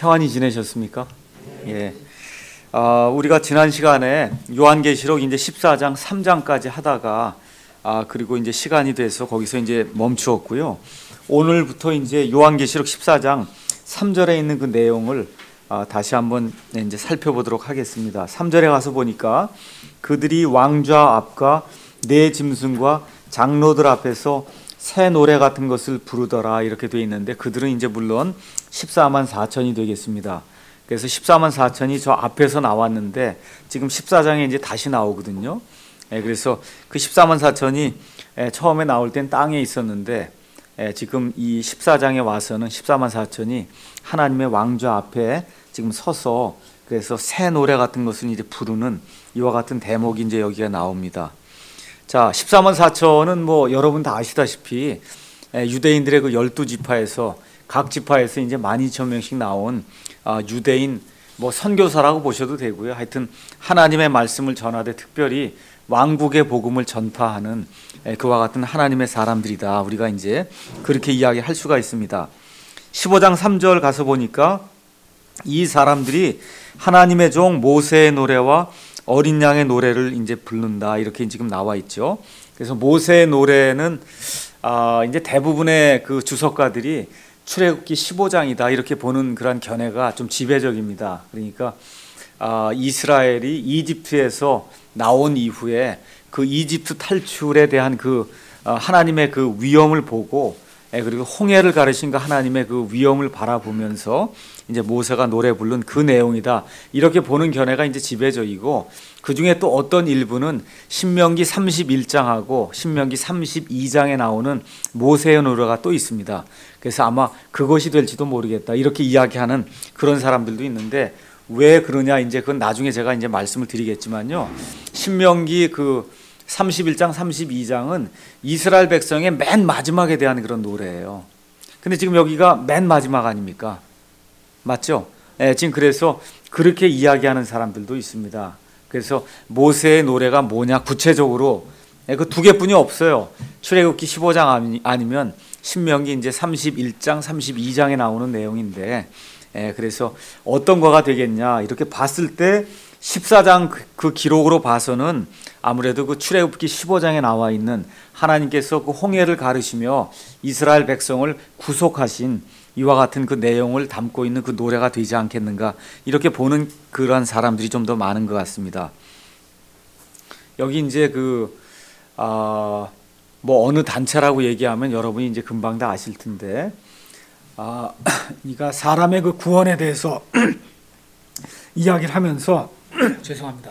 평안히 지내셨습니까? 예. 우리가 지난 시간에 요한계시록 이제 14장 3장까지 하다가 그리고 이제 시간이 돼서 거기서 이제 멈추었고요. 오늘부터 이제 요한계시록 14장 3절에 있는 그 내용을 다시 한번 이제 살펴보도록 하겠습니다. 3절에 가서 보니까 그들이 왕좌 앞과 네 짐승과 장로들 앞에서 새 노래 같은 것을 부르더라 이렇게 되어 있는데, 그들은 이제 물론 14만 4천이 되겠습니다. 그래서 14만 4천이 저 앞에서 나왔는데 지금 14장에 이제 다시 나오거든요. 그래서 그 14만 4천이 처음에 나올 땐 땅에 있었는데 지금 이 14장에 와서는 14만 4천이 하나님의 왕좌 앞에 지금 서서 그래서 새 노래 같은 것을 이제 부르는 이와 같은 대목이 이제 여기가 나옵니다. 자, 14만 4천은 뭐 여러분 다 아시다시피 유대인들의 그 12지파에서 각 지파에서 이제 12,000명씩 나온 유대인 뭐 선교사라고 보셔도 되고요. 하여튼 하나님의 말씀을 전하되 특별히 왕국의 복음을 전파하는 그와 같은 하나님의 사람들이다. 우리가 이제 그렇게 이야기할 수가 있습니다. 15장 3절 가서 보니까 이 사람들이 하나님의 종 모세의 노래와 어린 양의 노래를 이제 부른다 이렇게 지금 나와 있죠. 그래서 모세의 노래는 이제 대부분의 그 주석가들이 출애굽기 15장이다 이렇게 보는 그런 견해가 좀 지배적입니다. 그러니까 이스라엘이 이집트에서 나온 이후에 그 이집트 탈출에 대한 그 하나님의 그 위엄을 보고 그리고 홍해를 가르신 그 하나님의 그 위엄을 바라보면서 이제 모세가 노래 부른 그 내용이다 이렇게 보는 견해가 이제 지배적이고, 그 중에 또 어떤 일부는 신명기 31장하고 신명기 32장에 나오는 모세의 노래가 또 있습니다. 그래서 아마 그것이 될지도 모르겠다 이렇게 이야기하는 그런 사람들도 있는데, 왜 그러냐 이제 그건 나중에 제가 이제 말씀을 드리겠지만요. 신명기 그 31장 32장은 이스라엘 백성의 맨 마지막에 대한 그런 노래예요. 근데 지금 여기가 맨 마지막 아닙니까? 맞죠? 지금 그래서 그렇게 이야기하는 사람들도 있습니다. 그래서 모세의 노래가 뭐냐 구체적으로 그 두 개뿐이 없어요. 출애굽기 15장 아니면 신명기 이제 31장 32장에 나오는 내용인데, 그래서 어떤 거가 되겠냐 이렇게 봤을 때 14장 그 기록으로 봐서는 아무래도 그 출애굽기 15장에 나와 있는 하나님께서 그 홍해를 가르시며 이스라엘 백성을 구속하신 이와 같은 그 내용을 담고 있는 그 노래가 되지 않겠는가 이렇게 보는 그러한 사람들이 좀 더 많은 것 같습니다. 여기 이제 뭐 어느 단체라고 얘기하면 여러분이 이제 금방 다 아실 텐데, 그러니까 사람의 그 구원에 대해서 이야기를 하면서 죄송합니다.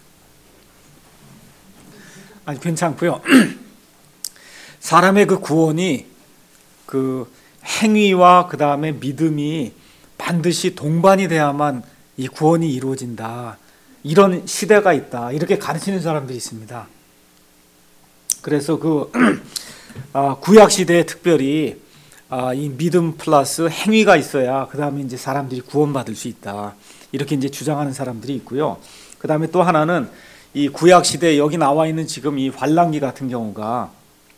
아니 괜찮고요. 사람의 그 구원이 그 행위와 그 다음에 믿음이 반드시 동반이 돼야만 이 구원이 이루어진다. 이런 시대가 있다. 이렇게 가르치는 사람들이 있습니다. 그래서 그 구약 시대에 특별히 이 믿음 플러스 행위가 있어야 그 다음에 이제 사람들이 구원받을 수 있다. 이렇게 이제 주장하는 사람들이 있고요. 그 다음에 또 하나는 이 구약 시대에 여기 나와 있는 지금 이 환란기 같은 경우가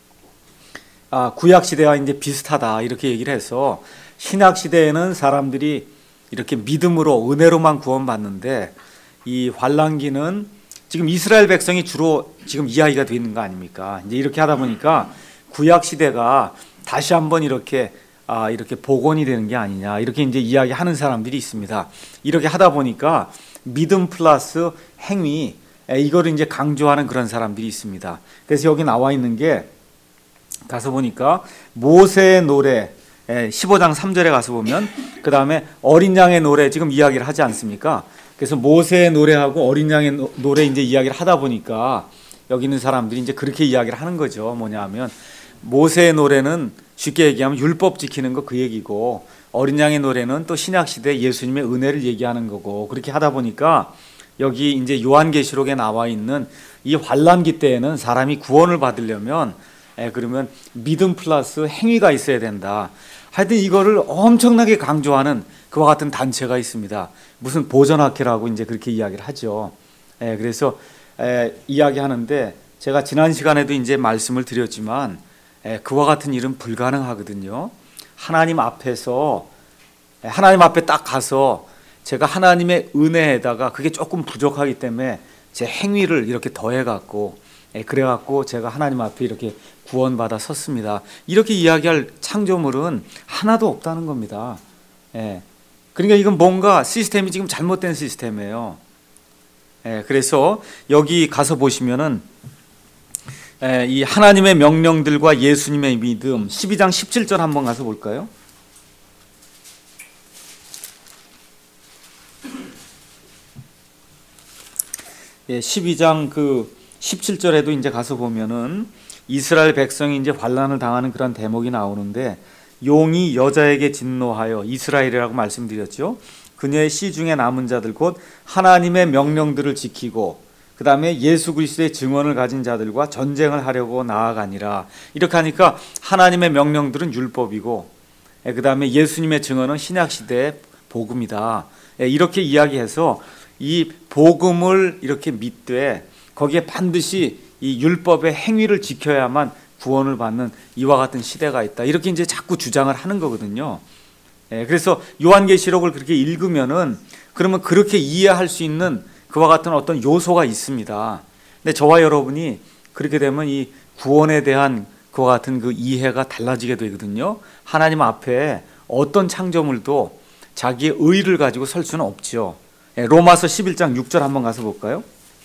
구약 시대와 이제 비슷하다 이렇게 얘기를 해서, 신약 시대에는 사람들이 이렇게 믿음으로 은혜로만 구원받는데 이 환란기는 지금 이스라엘 백성이 주로 지금 이야기가 되는 거 아닙니까? 이제 이렇게 하다 보니까 구약 시대가 다시 한번 이렇게 복원이 되는 게 아니냐 이렇게 이제 이야기하는 사람들이 있습니다. 이렇게 하다 보니까 믿음 플러스 행위 이거를 이제 강조하는 그런 사람들이 있습니다. 그래서 여기 나와 있는 게 가서 보니까 모세의 노래 15장 3절에 가서 보면 그 다음에 어린 양의 노래 지금 이야기를 하지 않습니까? 그래서 모세의 노래하고 어린 양의 노래 이제 이야기를 하다 보니까 여기 있는 사람들이 이제 그렇게 이야기를 하는 거죠. 뭐냐면 모세의 노래는 쉽게 얘기하면 율법 지키는 거 그 얘기고, 어린 양의 노래는 또 신약 시대 예수님의 은혜를 얘기하는 거고, 그렇게 하다 보니까 여기 이제 요한계시록에 나와 있는 이 환란기 때에는 사람이 구원을 받으려면 그러면 믿음 플러스 행위가 있어야 된다. 하여튼 이거를 엄청나게 강조하는 그와 같은 단체가 있습니다. 무슨 보전학회라고 이제 그렇게 이야기를 하죠. 그래서 이야기하는데 제가 지난 시간에도 이제 말씀을 드렸지만 그와 같은 일은 불가능하거든요. 하나님 앞에서 하나님 앞에 딱 가서 제가 하나님의 은혜에다가 그게 조금 부족하기 때문에 제 행위를 이렇게 더해갖고 그래갖고 제가 하나님 앞에 이렇게 구원받아 섰습니다. 이렇게 이야기할 창조물은 하나도 없다는 겁니다. 그러니까 이건 뭔가 시스템이 지금 잘못된 시스템이에요. 그래서 여기 가서 보시면은 이 하나님의 명령들과 예수님의 믿음 12장 17절 한번 가서 볼까요? 예, 12장 그 17절에도 이제 가서 보면은 이스라엘 백성이 이제 환난을 당하는 그런 대목이 나오는데 용이 여자에게 진노하여 이스라엘이라고 말씀드렸죠. 그녀의 씨 중에 남은 자들 곧 하나님의 명령들을 지키고 그 다음에 예수 그리스도의 증언을 가진 자들과 전쟁을 하려고 나아가니라. 이렇게 하니까 하나님의 명령들은 율법이고 그 다음에 예수님의 증언은 신약시대의 복음이다. 이렇게 이야기해서 이 복음을 이렇게 믿되 거기에 반드시 이 율법의 행위를 지켜야만 구원을 받는 이와 같은 시대가 있다. 이렇게 이제 자꾸 주장을 하는 거거든요. 그래서 요한계시록을 그렇게 읽으면은 그러면 그렇게 이해할 수 있는 그와 같은 어떤 요소가 있습니다. 근데 저와 여러분이 그렇게 되면 이 구원에 대한 그와 같은 그 이해가 달라지게 되거든요. 하나님 앞에 어떤 창조물도 자기의 의를 가지고 설 수는 없죠. 로마서 11장 6절 한번 가서 볼까요?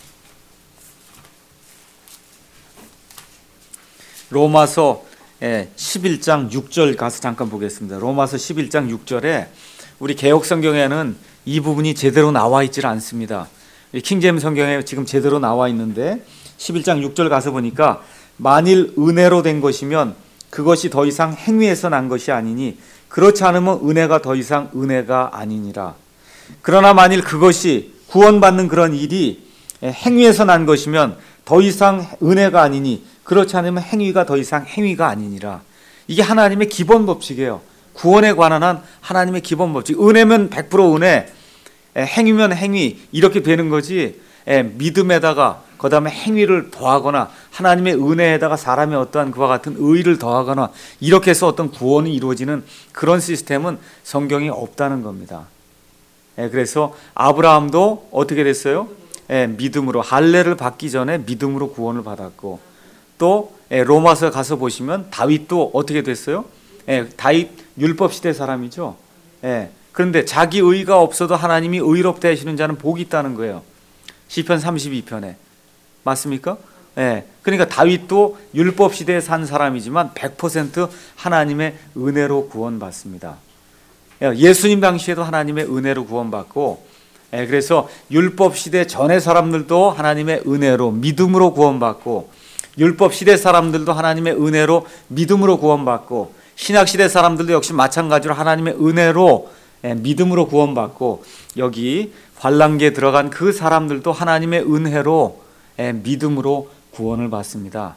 로마서 11장 6절 가서 잠깐 보겠습니다. 로마서 11장 6절에 우리 개역 성경에는 이 부분이 제대로 나와 있질 않습니다. 킹제임스 성경에 지금 제대로 나와 있는데 11장 6절 가서 보니까 만일 은혜로 된 것이면 그것이 더 이상 행위에서 난 것이 아니니 그렇지 않으면 은혜가 더 이상 은혜가 아니니라. 그러나 만일 그것이 구원받는 그런 일이 행위에서 난 것이면 더 이상 은혜가 아니니 그렇지 않으면 행위가 더 이상 행위가 아니니라. 이게 하나님의 기본 법칙이에요. 구원에 관한 하나님의 기본 법칙. 은혜면 100% 은혜, 행위면 행위 이렇게 되는 거지. 믿음에다가 그 다음에 행위를 더하거나 하나님의 은혜에다가 사람의 어떠한 그와 같은 의의를 더하거나 이렇게 해서 어떤 구원이 이루어지는 그런 시스템은 성경에 없다는 겁니다. 그래서 아브라함도 어떻게 됐어요? 믿음으로 할례를 받기 전에 믿음으로 구원을 받았고 또 로마서 가서 보시면 다윗도 어떻게 됐어요? 다윗 율법 시대 사람이죠. 그런데 자기 의가 없어도 하나님이 의롭다 하시는 자는 복이 있다는 거예요. 시편 32편에 맞습니까? 그러니까 다윗도 율법 시대에 산 사람이지만 100% 하나님의 은혜로 구원받습니다. 예수님 당시에도 하나님의 은혜로 구원받고 그래서 율법 시대 전의 사람들도 하나님의 은혜로 믿음으로 구원받고 율법 시대 사람들도 하나님의 은혜로 믿음으로 구원받고 신약 시대 사람들도 역시 마찬가지로 하나님의 은혜로 믿음으로 구원받고 여기 환난기에 들어간 그 사람들도 하나님의 은혜로 믿음으로 구원을 받습니다.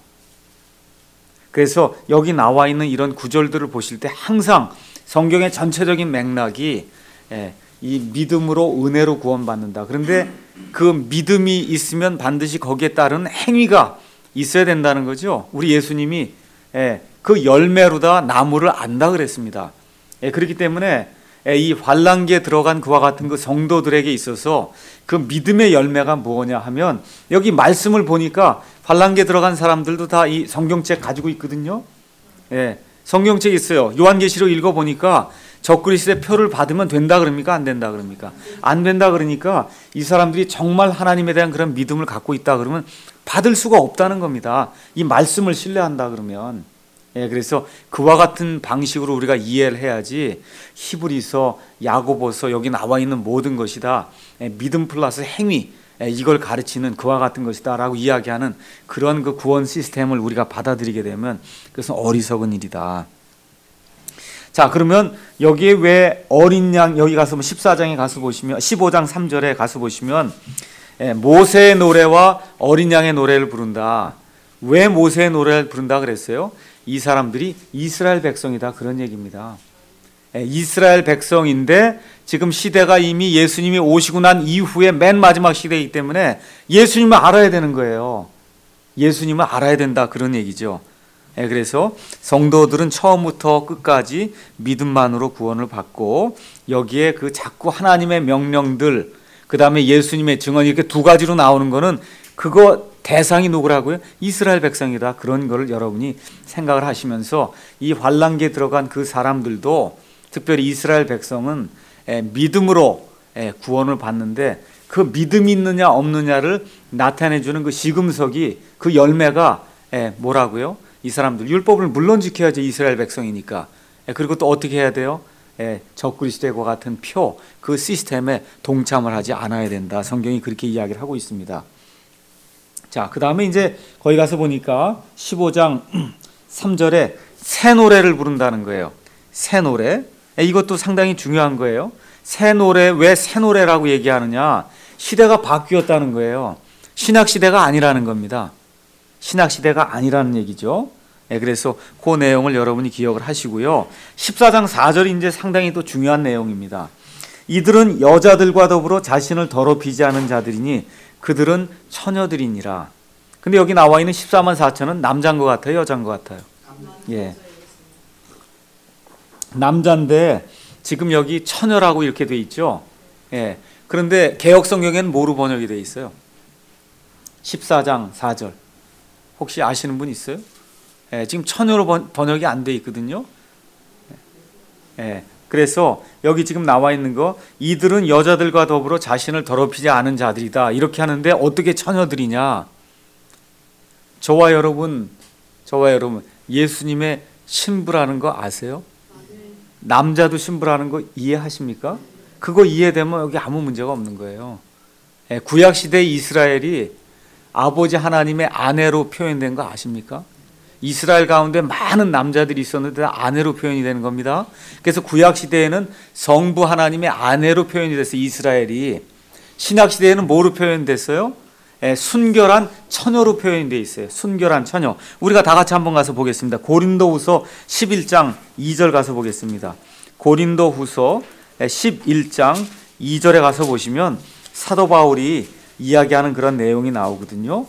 그래서 여기 나와 있는 이런 구절들을 보실 때 항상 성경의 전체적인 맥락이 이 믿음으로 은혜로 구원받는다. 그런데 그 믿음이 있으면 반드시 거기에 따른 행위가 있어야 된다는 거죠. 우리 예수님이 그 열매로다 나무를 안다 그랬습니다. 그렇기 때문에 이 환난기에 들어간 그와 같은 그 성도들에게 있어서 그 믿음의 열매가 뭐냐 하면 여기 말씀을 보니까 환난기에 들어간 사람들도 다 이 성경책 가지고 있거든요. 성경책 있어요. 요한계시록 읽어보니까 적그리스도의 표를 받으면 된다 그럽니까? 안 된다 그럽니까? 안 된다 그러니까 이 사람들이 정말 하나님에 대한 그런 믿음을 갖고 있다 그러면 받을 수가 없다는 겁니다. 이 말씀을 신뢰한다 그러면. 그래서 그와 같은 방식으로 우리가 이해를 해야지 히브리서, 야고보서 여기 나와 있는 모든 것이 다 믿음 플러스 행위 이걸 가르치는 그와 같은 것이다 라고 이야기하는 그런 그 구원 시스템을 우리가 받아들이게 되면 그것은 어리석은 일이다. 자, 그러면 여기에 왜 어린 양, 여기 가서 14장에 가서 보시면 15장 3절에 가서 보시면 모세의 노래와 어린 양의 노래를 부른다. 왜 모세의 노래를 부른다 그랬어요? 이 사람들이 이스라엘 백성이다 그런 얘기입니다. 이스라엘 백성인데 지금 시대가 이미 예수님이 오시고 난 이후에 맨 마지막 시대이기 때문에 예수님을 알아야 되는 거예요. 예수님을 알아야 된다 그런 얘기죠. 그래서 성도들은 처음부터 끝까지 믿음만으로 구원을 받고 여기에 그 자꾸 하나님의 명령들 그 다음에 예수님의 증언 이렇게 두 가지로 나오는 거는 그거 대상이 누구라고요? 이스라엘 백성이다. 그런 거를 여러분이 생각을 하시면서 이 환란기에 들어간 그 사람들도 특별히 이스라엘 백성은 믿음으로 구원을 받는데 그 믿음이 있느냐 없느냐를 나타내주는 그 시금석이 그 열매가 뭐라고요? 이 사람들 율법을 물론 지켜야죠. 이스라엘 백성이니까. 그리고 또 어떻게 해야 돼요? 적그리스도와 같은 표 그 시스템에 동참을 하지 않아야 된다. 성경이 그렇게 이야기를 하고 있습니다. 자, 그 다음에 이제 거기 가서 보니까 15장 3절에 새 노래를 부른다는 거예요. 새 노래. 이것도 상당히 중요한 거예요. 새 노래, 왜 새 노래라고 얘기하느냐? 시대가 바뀌었다는 거예요. 신약 시대가 아니라는 겁니다. 신약 시대가 아니라는 얘기죠. 그래서 그 내용을 여러분이 기억을 하시고요. 14장 4절이 이제 상당히 또 중요한 내용입니다. 이들은 여자들과 더불어 자신을 더럽히지 않은 자들이니 그들은 처녀들이니라. 근데 여기 나와 있는 14만 4천은 남자인 것 같아요? 여자인 것 같아요? 예. 남자인데 지금 여기 처녀라고 이렇게 돼 있죠. 예. 그런데 개역 성경에는 뭐로 번역이 돼 있어요? 14장 4절. 혹시 아시는 분 있어요? 예, 지금 처녀로 번역이 안 돼 있거든요. 예. 그래서 여기 지금 나와 있는 거 이들은 여자들과 더불어 자신을 더럽히지 않은 자들이다. 이렇게 하는데 어떻게 처녀들이냐? 저와 여러분 예수님의 신부라는 거 아세요? 남자도 신부라는 거 이해하십니까? 그거 이해되면 여기 아무 문제가 없는 거예요. 구약시대 이스라엘이 아버지 하나님의 아내로 표현된 거 아십니까? 이스라엘 가운데 많은 남자들이 있었는데 아내로 표현이 되는 겁니다. 그래서 구약시대에는 성부 하나님의 아내로 표현이 됐어요. 이스라엘이. 신약시대에는 뭐로 표현됐어요? 순결한 처녀로 표현이 되어 있어요. 순결한 처녀. 우리가 다 같이 한번 가서 보겠습니다. 고린도후서 11장 2절 가서 보겠습니다. 고린도후서 11장 2절에 가서 보시면 사도 바울이 이야기하는 그런 내용이 나오거든요.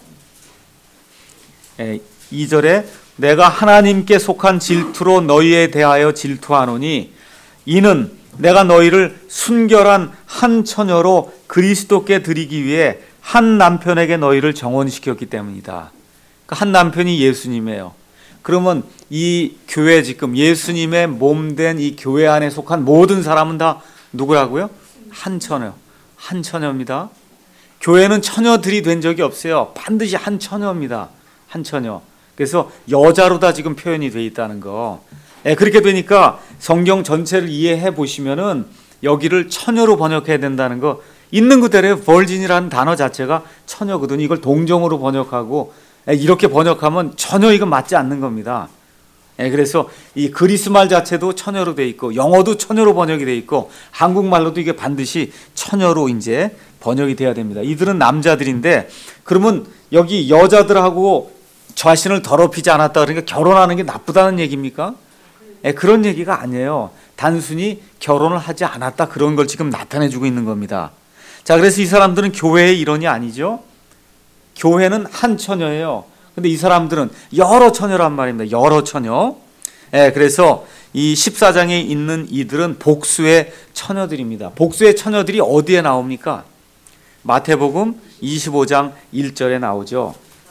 2절에 내가 하나님께 속한 질투로 너희에 대하여 질투하노니 이는 내가 너희를 순결한 한 처녀로 그리스도께 드리기 위해 한 남편에게 너희를 정혼시켰기 때문이다. 한 남편이 예수님이에요. 그러면 이 교회 지금 예수님의 몸된 이 교회 안에 속한 모든 사람은 다 누구라고요? 한 처녀. 한 처녀입니다. 교회는 처녀들이 된 적이 없어요. 반드시 한 처녀입니다. 한 처녀. 그래서 여자로 다 지금 표현이 되어 있다는 거. 그렇게 되니까 성경 전체를 이해해 보시면은 여기를 처녀로 번역해야 된다는 거 있는 그대로 virgin이라는 단어 자체가 처녀거든요. 이걸 동정으로 번역하고 이렇게 번역하면 전혀 이건 맞지 않는 겁니다. 그래서 이 그리스 말 자체도 처녀로 돼 있고 영어도 처녀로 번역이 돼 있고 한국말로도 이게 반드시 처녀로 이제 번역이 돼야 됩니다. 이들은 남자들인데 그러면 여기 여자들하고 자신을 더럽히지 않았다 그러니까 결혼하는 게 나쁘다는 얘기입니까? 그런 얘기가 아니에요. 단순히 결혼을 하지 않았다 그런 걸 지금 나타내주고 있는 겁니다. 자, 그래서 이 사람들은 교회의 일원이 아니죠. 교회는 한 처녀예요. 근데 이 사람들은 여러 처녀란 말입니다. 여러 처녀. 그래서 이 14장에 있는 이들은 복수의 처녀들입니다. 복수의 처녀들이 어디에 나옵니까? 마태복음 25장 1절에 나오죠.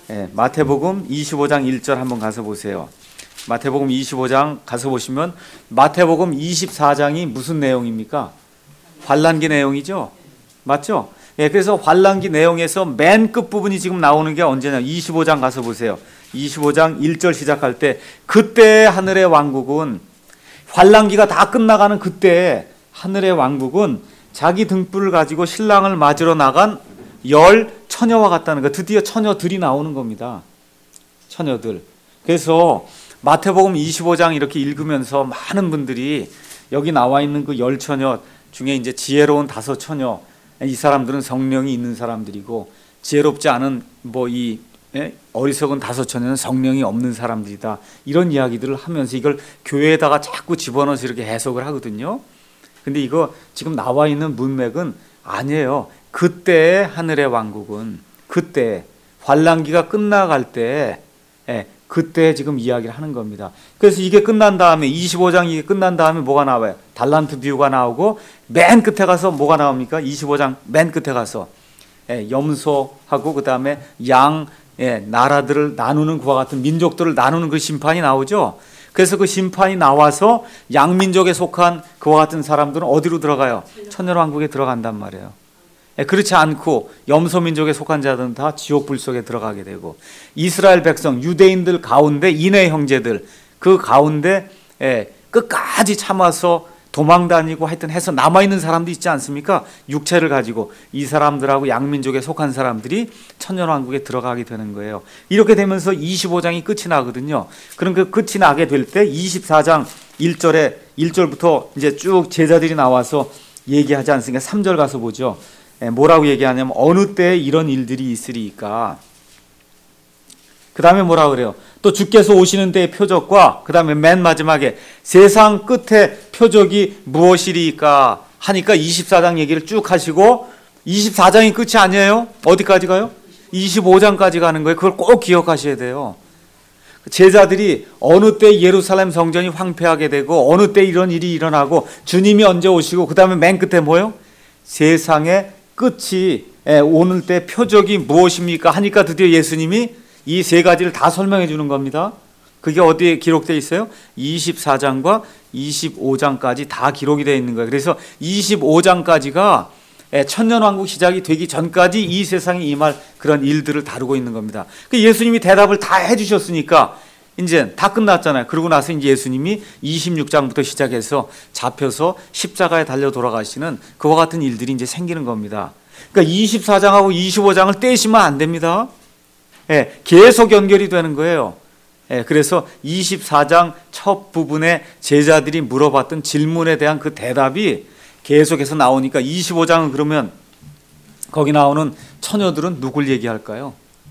마태복음 25장 1절 한번 가서 보세요. 마태복음 25장 가서 보시면 마태복음 24장이 무슨 내용입니까? 환란기 내용이죠. 맞죠? 그래서 환란기 내용에서 맨 끝부분이 지금 나오는 게 언제냐? 25장 가서 보세요. 25장 1절 시작할 때 그때 하늘의 왕국은 환란기가 다 끝나가는 그때 하늘의 왕국은 자기 등불을 가지고 신랑을 맞으러 나간 열 처녀와 같다는 거. 드디어 처녀들이 나오는 겁니다. 처녀들. 그래서 마태복음 25장 이렇게 읽으면서 많은 분들이 여기 나와 있는 그 열 처녀 중에 이제 지혜로운 다섯 처녀, 이 사람들은 성령이 있는 사람들이고 지혜롭지 않은 이 어리석은 다섯 처녀는 성령이 없는 사람들이다. 이런 이야기들을 하면서 이걸 교회에다가 자꾸 집어넣어서 이렇게 해석을 하거든요. 근데 이거 지금 나와 있는 문맥은 아니에요. 그때 하늘의 왕국은 그때 환란기가 끝나갈 때 그때 지금 이야기를 하는 겁니다. 그래서 이게 끝난 다음에 25장 이게 끝난 다음에 뭐가 나와요? 달란트 비유가 나오고 맨 끝에 가서 뭐가 나옵니까? 25장 맨 끝에 가서 염소하고 그 다음에 양 나라들을 나누는 그와 같은 민족들을 나누는 그 심판이 나오죠. 그래서 그 심판이 나와서 양민족에 속한 그와 같은 사람들은 어디로 들어가요? 천년왕국에 들어간단 말이에요. 그렇지 않고 염소민족에 속한 자들은 다 지옥불 속에 들어가게 되고, 이스라엘 백성 유대인들 가운데 이내 형제들 그 가운데 끝까지 참아서 도망다니고 하여튼 해서 남아있는 사람도 있지 않습니까? 육체를 가지고 이 사람들하고 양민족에 속한 사람들이 천년왕국에 들어가게 되는 거예요. 이렇게 되면서 25장이 끝이 나거든요. 그럼 그 끝이 나게 될 때 24장 1절부터 이제 쭉 제자들이 나와서 얘기하지 않습니까? 3절 가서 보죠. 뭐라고 얘기하냐면 어느 때에 이런 일들이 있으리까. 그 다음에 뭐라 그래요? 또 주께서 오시는 때의 표적과 그 다음에 맨 마지막에 세상 끝에 표적이 무엇이리까 하니까 24장 얘기를 쭉 하시고 24장이 끝이 아니에요. 어디까지 가요? 25장까지 가는 거예요. 그걸 꼭 기억하셔야 돼요. 제자들이 어느 때 예루살렘 성전이 황폐하게 되고 어느 때 이런 일이 일어나고 주님이 언제 오시고 그 다음에 맨 끝에 뭐예요? 세상의 끝이 오는 때 표적이 무엇입니까 하니까 드디어 예수님이 이 세 가지를 다 설명해 주는 겁니다. 그게 어디에 기록되어 있어요? 24장과 25장까지 다 기록이 되어 있는 거예요. 그래서 25장까지가 천년왕국 시작이 되기 전까지 이 세상에 임할 그런 일들을 다루고 있는 겁니다. 예수님이 대답을 다 해주셨으니까 이제 다 끝났잖아요. 그러고 나서 이제 예수님이 26장부터 시작해서 잡혀서 십자가에 달려 돌아가시는 그와 같은 일들이 이제 생기는 겁니다. 그러니까 24장하고 25장을 떼시면 안 됩니다. 계속 연결이 되는 거예요. 그래서 24장 첫 부분에 제자들이 물어봤던 질문에 대한 그 대답이 계속해서 나오니까 25장은 그러면 거기 나오는 처녀들은 누굴 얘기할까요?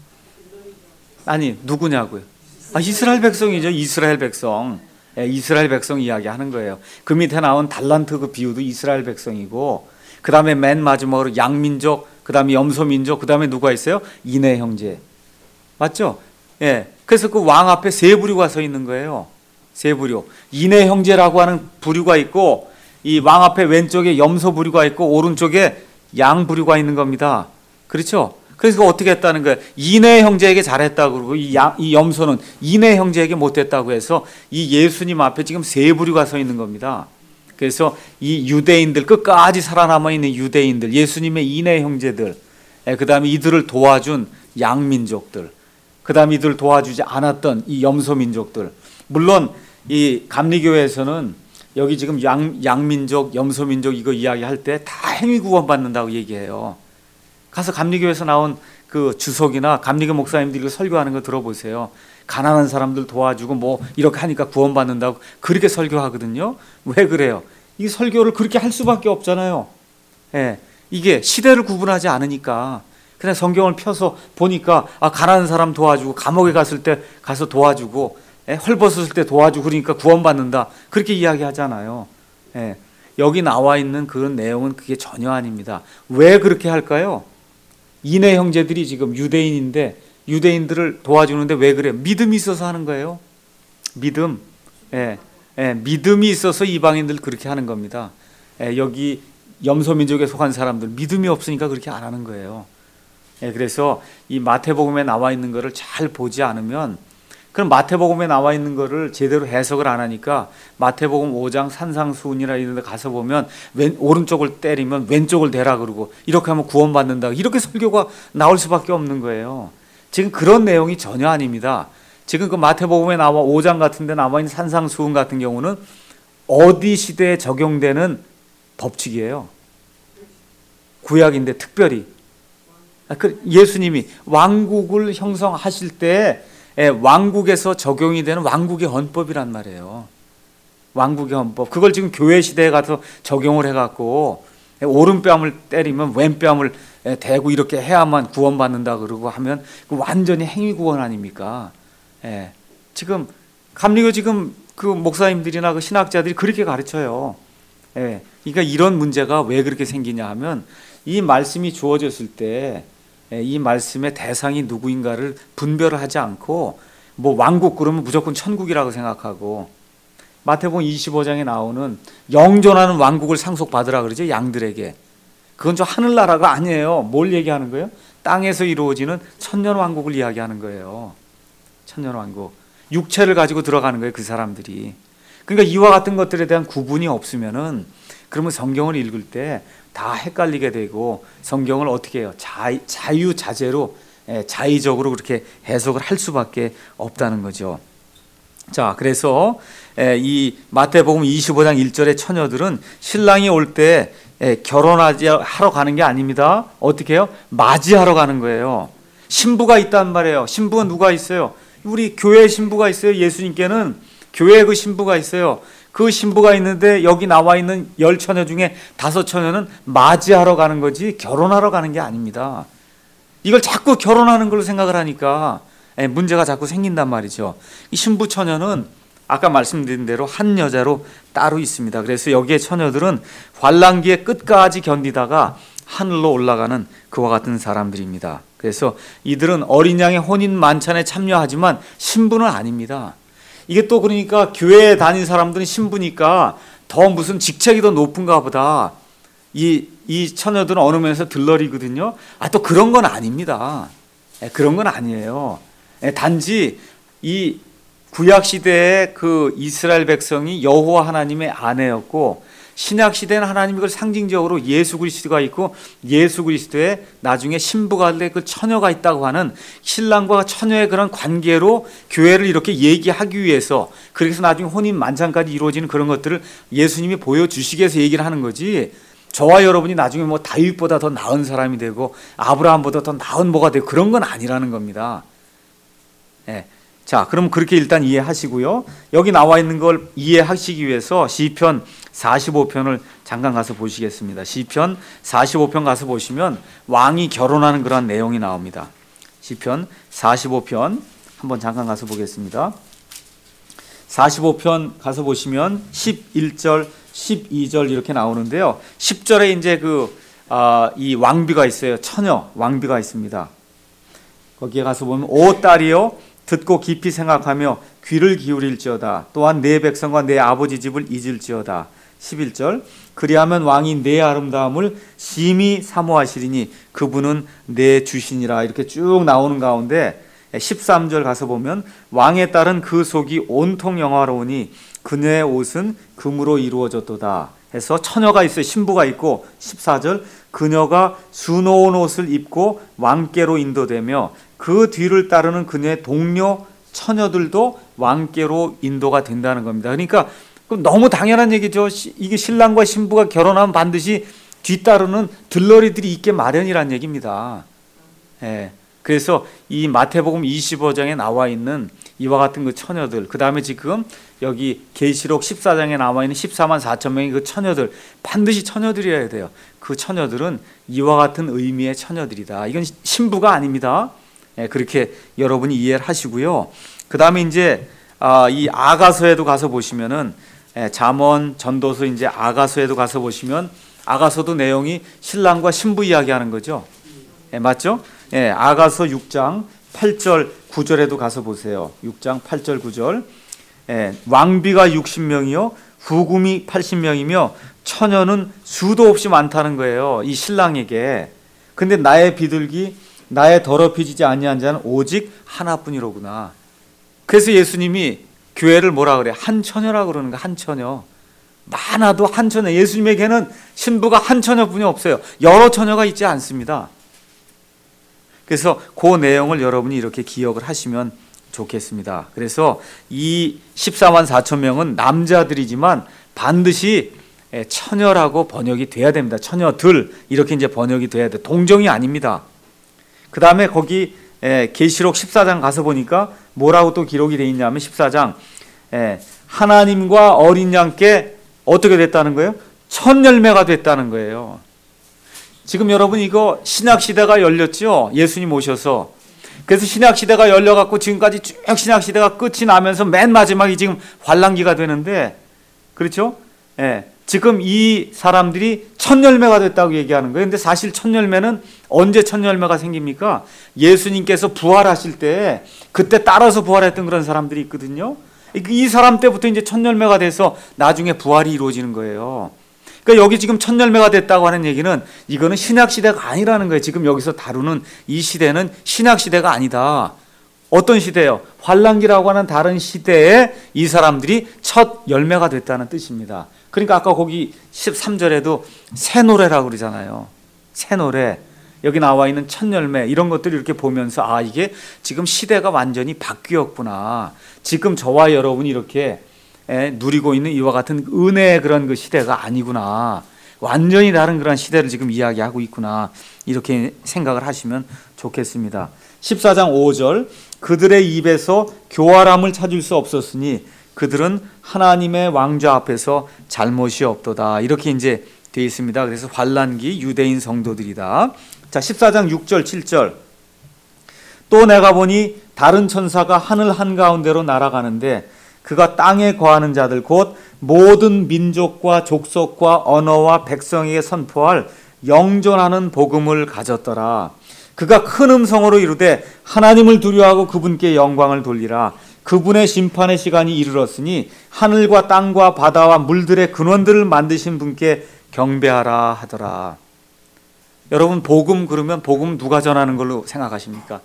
아니, 누구냐고요? 이스라엘 백성이죠. 이스라엘 백성. 이스라엘 백성 이야기하는 거예요. 그 밑에 나온 달란트 그 비유도 이스라엘 백성이고, 그 다음에 맨 마지막으로 양민족, 그 다음에 염소민족, 그 다음에 누가 있어요? 이내 형제. 맞죠? 그래서 그 왕 앞에 세 부류가 서 있는 거예요. 세 부류. 이내 형제라고 하는 부류가 있고, 이 왕 앞에 왼쪽에 염소 부류가 있고, 오른쪽에 양 부류가 있는 겁니다. 그렇죠? 그래서 어떻게 했다는 거예요? 이내 형제에게 잘했다고 그러고, 이 염소는 이내 형제에게 못했다고 해서 이 예수님 앞에 지금 세 부류가 서 있는 겁니다. 그래서 이 유대인들, 끝까지 살아남아 있는 유대인들, 예수님의 이내 형제들, 그 다음에 이들을 도와준 양민족들, 그 다음에 이들을 도와주지 않았던 이 염소민족들. 물론 이 감리교회에서는 여기 지금 양민족, 염소민족 이거 이야기할 때 다 행위구원 받는다고 얘기해요. 가서 감리교회에서 나온 그 주석이나 감리교 목사님들이 설교하는 거 들어보세요. 가난한 사람들 도와주고 뭐 이렇게 하니까 구원받는다고 그렇게 설교하거든요. 왜 그래요? 이 설교를 그렇게 할 수밖에 없잖아요. 이게 시대를 구분하지 않으니까. 그냥 성경을 펴서 보니까 가난한 사람 도와주고 감옥에 갔을 때 가서 도와주고 헐벗었을 때 도와주고 그러니까 구원받는다. 그렇게 이야기하잖아요. 여기 나와 있는 그런 내용은 그게 전혀 아닙니다. 왜 그렇게 할까요? 이내 형제들이 지금 유대인인데 유대인들을 도와주는데 왜 그래요? 믿음이 있어서 하는 거예요. 믿음. 믿음이 있어서 이방인들 그렇게 하는 겁니다. 여기 염소민족에 속한 사람들 믿음이 없으니까 그렇게 안 하는 거예요. 그래서 이 마태복음에 나와 있는 거를 잘 보지 않으면, 그럼 마태복음에 나와 있는 거를 제대로 해석을 안 하니까 마태복음 5장 산상수훈이나 이런 데 가서 보면 오른쪽을 때리면 왼쪽을 대라 그러고 이렇게 하면 구원받는다, 이렇게 설교가 나올 수밖에 없는 거예요. 지금 그런 내용이 전혀 아닙니다. 지금 그 마태복음에 나와 5장 같은 데 나와 있는 산상수훈 같은 경우는 어디 시대에 적용되는 법칙이에요. 구약인데 특별히 예수님이 왕국을 형성하실 때 왕국에서 적용이 되는 왕국의 헌법이란 말이에요. 왕국의 헌법. 그걸 지금 교회 시대에 가서 적용을 해갖고 오른뺨을 때리면 왼뺨을 대고 이렇게 해야만 구원받는다 그러고 하면 완전히 행위구원 아닙니까? 지금 감리교 지금 그 목사님들이나 그 신학자들이 그렇게 가르쳐요. 그러니까 이런 문제가 왜 그렇게 생기냐 하면 이 말씀이 주어졌을 때 이 말씀의 대상이 누구인가를 분별을 하지 않고 뭐 왕국 그러면 무조건 천국이라고 생각하고, 마태복음 25장에 나오는 영존하는 왕국을 상속받으라 그러죠, 양들에게. 그건 좀 하늘나라가 아니에요. 뭘 얘기하는 거예요? 땅에서 이루어지는 천년왕국을 이야기하는 거예요. 천년왕국. 육체를 가지고 들어가는 거예요, 그 사람들이. 그러니까 이와 같은 것들에 대한 구분이 없으면은, 그러면 성경을 읽을 때 다 헷갈리게 되고, 성경을 어떻게 해요? 자유자재로, 자의적으로 그렇게 해석을 할 수밖에 없다는 거죠. 자, 그래서 이 마태복음 25장 1절의 처녀들은 신랑이 올 때 결혼하러 가는 게 아닙니다. 어떻게 해요? 맞이하러 가는 거예요. 신부가 있단 말이에요. 신부가 누가 있어요? 우리 교회 신부가 있어요. 예수님께는 교회에 그 신부가 있어요. 그 신부가 있는데 여기 나와 있는 10처녀 중에 5처녀는 맞이하러 가는 거지 결혼하러 가는 게 아닙니다. 이걸 자꾸 결혼하는 걸로 생각을 하니까 문제가 자꾸 생긴단 말이죠. 이 신부 처녀는 아까 말씀드린 대로 한 여자로 따로 있습니다. 그래서 여기에 처녀들은 환란기의 끝까지 견디다가 하늘로 올라가는 그와 같은 사람들입니다. 그래서 이들은 어린 양의 혼인 만찬에 참여하지만 신부는 아닙니다. 이게 또 그러니까 교회에 다닌 사람들은 신부니까 더 무슨 직책이 더 높은가 보다. 이 처녀들은 어느 면에서 들러리거든요. 또 그런 건 아닙니다. 그런 건 아니에요. 단지 이 구약 시대의 그 이스라엘 백성이 여호와 하나님의 아내였고, 신약 시대는 하나님이 그걸 상징적으로 예수 그리스도가 있고, 예수 그리스도의 나중에 신부가 될 그 처녀가 있다고 하는 신랑과 처녀의 그런 관계로 교회를 이렇게 얘기하기 위해서, 그래서 나중에 혼인 만찬까지 이루어지는 그런 것들을 예수님이 보여주시기 위해서 얘기를 하는 거지, 저와 여러분이 나중에 뭐 다윗보다 더 나은 사람이 되고 아브라함보다 더 나은 뭐가 되고 그런 건 아니라는 겁니다. 자, 그럼 그렇게 일단 이해하시고요. 여기 나와 있는 걸 이해하시기 위해서 시편 45편을 잠깐 가서 보시겠습니다. 시편 45편 가서 보시면 왕이 결혼하는 그런 내용이 나옵니다. 시편 45편 한번 잠깐 가서 보겠습니다. 45편 가서 보시면 11절, 12절 이렇게 나오는데요. 10절에 이제 이 왕비가 있어요. 처녀 왕비가 있습니다. 거기에 가서 보면 오 딸이여 듣고 깊이 생각하며 귀를 기울일지어다. 또한 내 백성과 내 아버지 집을 잊을지어다. 11절 그리하면 왕이 내 아름다움을 심히 사모하시리니 그분은 내 주신이라. 이렇게 쭉 나오는 가운데 13절 가서 보면 왕의 딸은 그 속이 온통 영화로우니 그녀의 옷은 금으로 이루어졌도다 해서 처녀가 있어요. 신부가 있고 14절 그녀가 수놓은 옷을 입고 왕께로 인도되며 그 뒤를 따르는 그녀의 동료 처녀들도 왕께로 인도가 된다는 겁니다. 그러니까 너무 당연한 얘기죠. 이게 신랑과 신부가 결혼하면 반드시 뒤따르는 들러리들이 있게 마련이란 얘기입니다. 그래서 이 마태복음 25장에 나와 있는 이와 같은 그 처녀들, 그 다음에 지금 여기 계시록 14장에 나와 있는 14만 4천 명의 그 처녀들, 반드시 처녀들이어야 돼요. 그 처녀들은 이와 같은 의미의 처녀들이다. 이건 신부가 아닙니다. 그렇게 여러분이 이해를 하시고요. 그 다음에 이제 이 아가서에도 가서 보시면은 잠언, 전도서 이제 아가서에도 가서 보시면 아가서도 내용이 신랑과 신부 이야기하는 거죠. 맞죠? 아가서 6장 8절 9절에도 가서 보세요. 6장 8절 9절 왕비가 60명이요 후금이 80명이며 처녀는 수도 없이 많다는 거예요. 이 신랑에게. 근데 나의 비둘기 나의 더럽혀지지 아니한 자는 오직 하나뿐이로구나. 그래서 예수님이 교회를 뭐라 그래? 한 처녀라고 그러는 거야. 한 처녀. 많아도 한 처녀. 예수님에게는 신부가 한 처녀뿐이 없어요. 여러 처녀가 있지 않습니다. 그래서 그 내용을 여러분이 이렇게 기억을 하시면 좋겠습니다. 그래서 이 14만 4천 명은 남자들이지만 반드시 처녀라고 번역이 돼야 됩니다. 처녀들 이렇게 이제 번역이 돼야 돼. 동정이 아닙니다. 그 다음에 거기 계시록 14장 가서 보니까 뭐라고 또 기록이 되어 있냐면 14장 하나님과 어린 양께 어떻게 됐다는 거예요? 첫 열매가 됐다는 거예요. 지금 여러분 이거 신약시대가 열렸죠? 예수님 오셔서. 그래서 신약시대가 열려갖고 지금까지 쭉 신약시대가 끝이 나면서 맨 마지막이 지금 환란기가 되는데, 그렇죠? 지금 이 사람들이 첫 열매가 됐다고 얘기하는 거예요. 근데 사실 첫 열매는 언제 첫 열매가 생깁니까? 예수님께서 부활하실 때 그때 따라서 부활했던 그런 사람들이 있거든요. 이 사람 때부터 이제 첫 열매가 돼서 나중에 부활이 이루어지는 거예요. 그러니까 여기 지금 첫 열매가 됐다고 하는 얘기는 이거는 신약 시대가 아니라는 거예요. 지금 여기서 다루는 이 시대는 신약 시대가 아니다. 어떤 시대예요? 환란기라고 하는 다른 시대에 이 사람들이 첫 열매가 됐다는 뜻입니다. 그러니까 아까 거기 13절에도 새 노래라고 그러잖아요. 새 노래. 여기 나와 있는 첫 열매 이런 것들을 이렇게 보면서 아, 이게 지금 시대가 완전히 바뀌었구나. 지금 저와 여러분이 이렇게 누리고 있는 이와 같은 은혜의 그런 그 시대가 아니구나. 완전히 다른 그런 시대를 지금 이야기하고 있구나. 이렇게 생각을 하시면 좋겠습니다. 14장 5절 그들의 입에서 교활함을 찾을 수 없었으니 그들은 하나님의 왕좌 앞에서 잘못이 없도다. 이렇게 이제 되어 있습니다. 그래서 환란기 유대인 성도들이다. 자, 14장 6절 7절 또 내가 보니 다른 천사가 하늘 한가운데로 날아가는데 그가 땅에 거하는 자들 곧 모든 민족과 족속과 언어와 백성에게 선포할 영존하는 복음을 가졌더라. 그가 큰 음성으로 이르되 하나님을 두려워하고 그분께 영광을 돌리라. 그분의 심판의 시간이 이르렀으니 하늘과 땅과 바다와 물들의 근원들을 만드신 분께 경배하라 하더라. 여러분 복음 그러면 복음 누가 전하는 걸로 생각하십니까?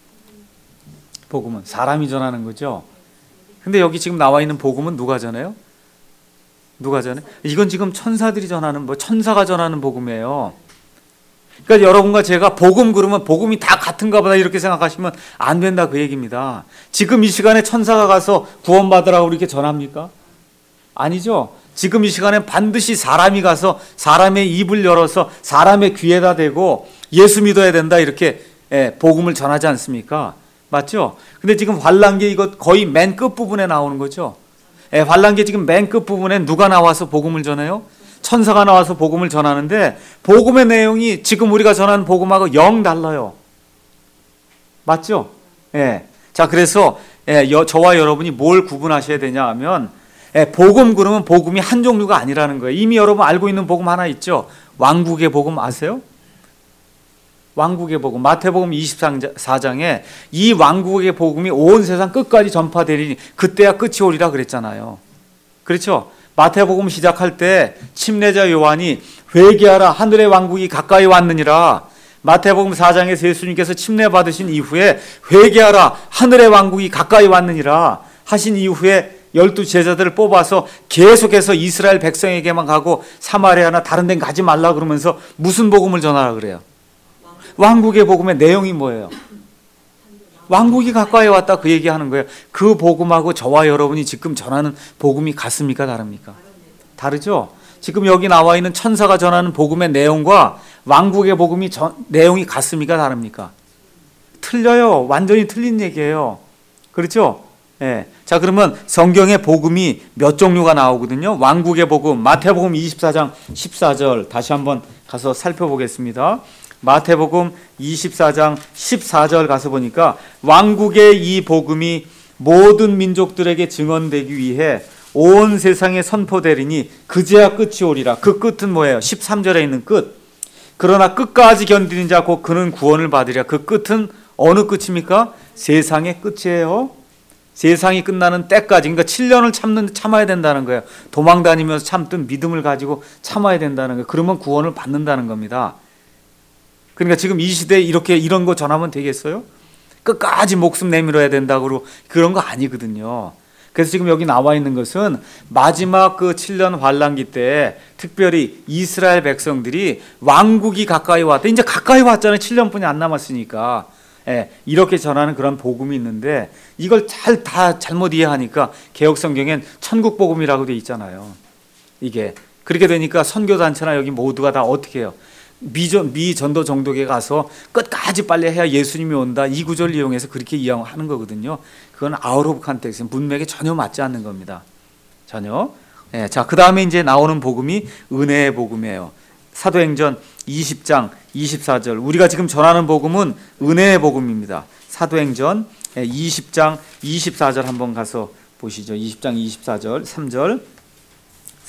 복음은 사람이 전하는 거죠. 근데 여기 지금 나와 있는 복음은 누가 전해요? 누가 전해? 이건 지금 천사들이 전하는 천사가 전하는 복음이에요. 그러니까 여러분과 제가 복음 그러면 복음이 다 같은가 보다 이렇게 생각하시면 안 된다 그 얘기입니다. 지금 이 시간에 천사가 가서 구원받으라고 이렇게 전합니까? 아니죠. 지금 이 시간에 반드시 사람이 가서 사람의 입을 열어서 사람의 귀에다 대고 예수 믿어야 된다 이렇게 복음을 전하지 않습니까? 맞죠? 근데 지금 환란기 이거 거의 맨 끝부분에 나오는 거죠. 환란기 지금 맨 끝부분에 누가 나와서 복음을 전해요? 천사가 나와서 복음을 전하는데 복음의 내용이 지금 우리가 전하는 복음하고 영 달라요. 맞죠? 자, 그래서 저와 여러분이 뭘 구분하셔야 되냐 하면 복음 그러면 복음이 한 종류가 아니라는 거예요. 이미 여러분 알고 있는 복음 하나 있죠? 왕국의 복음 아세요? 왕국의 복음 마태복음 24장에 이 왕국의 복음이 온 세상 끝까지 전파되리니 그때야 끝이 오리라 그랬잖아요. 그렇죠? 마태복음 시작할 때 침례자 요한이 회개하라 하늘의 왕국이 가까이 왔느니라. 마태복음 4장에서 예수님께서 침례 받으신 이후에 회개하라 하늘의 왕국이 가까이 왔느니라 하신 이후에 12 제자들을 뽑아서 계속해서 이스라엘 백성에게만 가고 사마리아나 다른 데는 가지 말라 그러면서 무슨 복음을 전하라 그래요? 왕국의 복음의 내용이 뭐예요? 왕국이 가까이 왔다 그 얘기하는 거예요. 그 복음하고 저와 여러분이 지금 전하는 복음이 같습니까? 다릅니까? 다르죠? 지금 여기 나와 있는 천사가 전하는 복음의 내용과 왕국의 복음이 내용이 같습니까? 다릅니까? 틀려요. 완전히 틀린 얘기예요. 그렇죠? 자, 그러면 성경의 복음이 몇 종류가 나오거든요. 왕국의 복음, 마태복음 24장 14절 다시 한번 가서 살펴보겠습니다. 마태복음 24장 14절 가서 보니까 왕국의 이 복음이 모든 민족들에게 증언되기 위해 온 세상에 선포되리니 그제야 끝이 오리라. 그 끝은 뭐예요? 13절에 있는 끝. 그러나 끝까지 견디는 자 곧 그는 구원을 받으리라. 그 끝은 어느 끝입니까? 세상의 끝이에요. 세상이 끝나는 때까지, 그러니까 7년을 참아야 된다는 거예요. 도망 다니면서 참든 믿음을 가지고 참아야 된다는 거예요. 그러면 구원을 받는다는 겁니다. 그러니까 지금 이 시대에 이런 거 전하면 되겠어요? 끝까지 목숨 내밀어야 된다고 그런 거 아니거든요. 그래서 지금 여기 나와 있는 것은 마지막 그 7년 환란기 때 특별히 이스라엘 백성들이 왕국이 가까이 왔다. 이제 가까이 왔잖아요. 7년뿐이 안 남았으니까. 이렇게 전하는 그런 복음이 있는데 이걸 다 잘못 이해하니까 개혁 성경엔 천국 복음이라고 돼 있잖아요. 이게 그렇게 되니까 선교단체나 여기 모두가 다 어떻게 해요? 미 전도 정독에 가서 끝까지 빨리 해야 예수님이 온다. 이 구절을 이용해서 그렇게 이해하는 거거든요. 그건 아웃 오브 컨텍스트, 문맥에 전혀 맞지 않는 겁니다. 전혀. 자, 그 다음에 이제 나오는 복음이 은혜의 복음이에요. 사도행전 20장 24절. 우리가 지금 전하는 복음은 은혜의 복음입니다. 사도행전 20장 24절 한번 가서 보시죠. 20장 24절 3절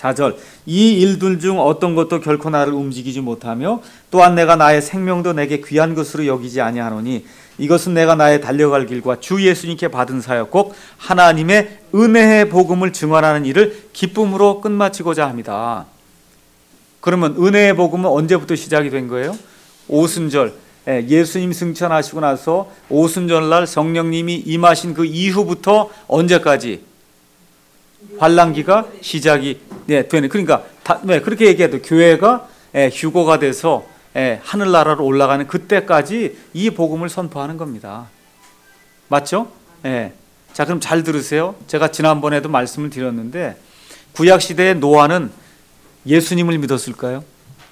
4절 이 일들 중 어떤 것도 결코 나를 움직이지 못하며 또한 내가 나의 생명도 내게 귀한 것으로 여기지 아니하노니 이것은 내가 나의 달려갈 길과 주 예수님께 받은 사역 곧 하나님의 은혜의 복음을 증언하는 일을 기쁨으로 끝마치고자 합니다. 그러면 은혜의 복음은 언제부터 시작이 된 거예요? 오순절 예수님 승천하시고 나서 오순절날 성령님이 임하신 그 이후부터 언제까지 환란기가 시작이 되는. 그러니까 그렇게 얘기해도 교회가 휴거가 돼서 하늘나라로 올라가는 그때까지 이 복음을 선포하는 겁니다. 맞죠? 자, 그럼 잘 들으세요. 제가 지난번에도 말씀을 드렸는데 구약 시대의 노아는 예수님을 믿었을까요?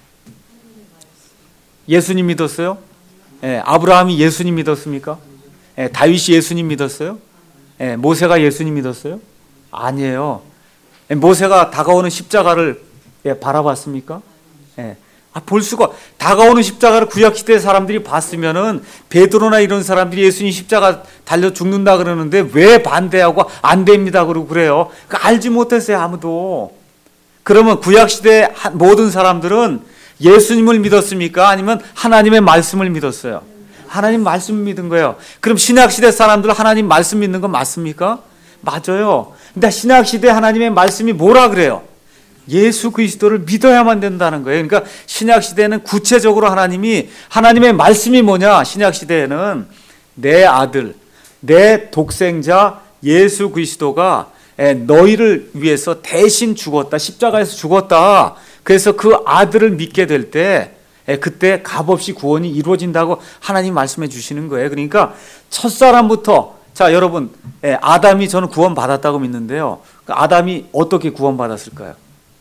예수님 믿었어요? 아브라함이 예수님 믿었습니까? 다윗이 예수님 믿었어요? 모세가 예수님 믿었어요? 아니에요. 모세가 다가오는 십자가를 바라봤습니까? 볼 수가. 다가오는 십자가를 구약시대 사람들이 봤으면은 베드로나 이런 사람들이 예수님 십자가 달려 죽는다 그러는데 왜 반대하고 안 됩니다 그러고 그래요. 알지 못했어요, 아무도. 그러면 구약시대 모든 사람들은 예수님을 믿었습니까? 아니면 하나님의 말씀을 믿었어요? 하나님 말씀을 믿은 거예요. 그럼 신약시대 사람들 하나님 말씀 믿는 건 맞습니까? 맞아요. 근데 신약시대 하나님의 말씀이 뭐라 그래요? 예수 그리스도를 믿어야만 된다는 거예요. 그러니까 신약시대는 구체적으로 하나님의 말씀이 뭐냐? 신약시대에는 내 아들, 내 독생자 예수 그리스도가 너희를 위해서 대신 죽었다. 십자가에서 죽었다. 그래서 그 아들을 믿게 될 때 그때 값없이 구원이 이루어진다고 하나님 말씀해 주시는 거예요. 그러니까 첫사람부터, 자 여러분, 아담이 저는 구원 받았다고 믿는데요. 아담이 어떻게 구원 받았을까요?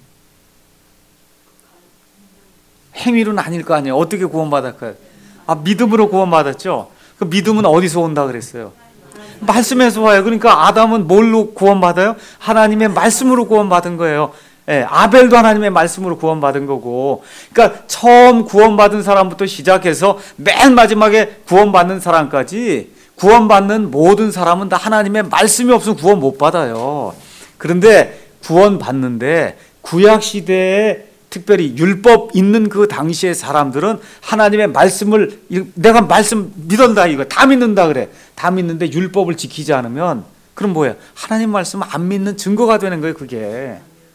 행위로는 아닐 거 아니에요. 어떻게 구원 받았을까요? 믿음으로 구원 받았죠. 그 믿음은 어디서 온다 그랬어요? 말씀에서 와요. 그러니까 아담은 뭘로 구원 받아요? 하나님의 말씀으로 구원 받은 거예요. 아벨도 하나님의 말씀으로 구원받은 거고, 그러니까 처음 구원받은 사람부터 시작해서 맨 마지막에 구원받는 사람까지 구원받는 모든 사람은 다 하나님의 말씀이 없으면 구원 못 받아요. 그런데 구원받는데 구약시대에 특별히 율법 있는 그 당시의 사람들은 하나님의 말씀을, 내가 말씀 믿는다 이거 다 믿는다 그래. 다 믿는데 율법을 지키지 않으면 그럼 뭐예요? 하나님 말씀 안 믿는 증거가 되는 거예요, 그게.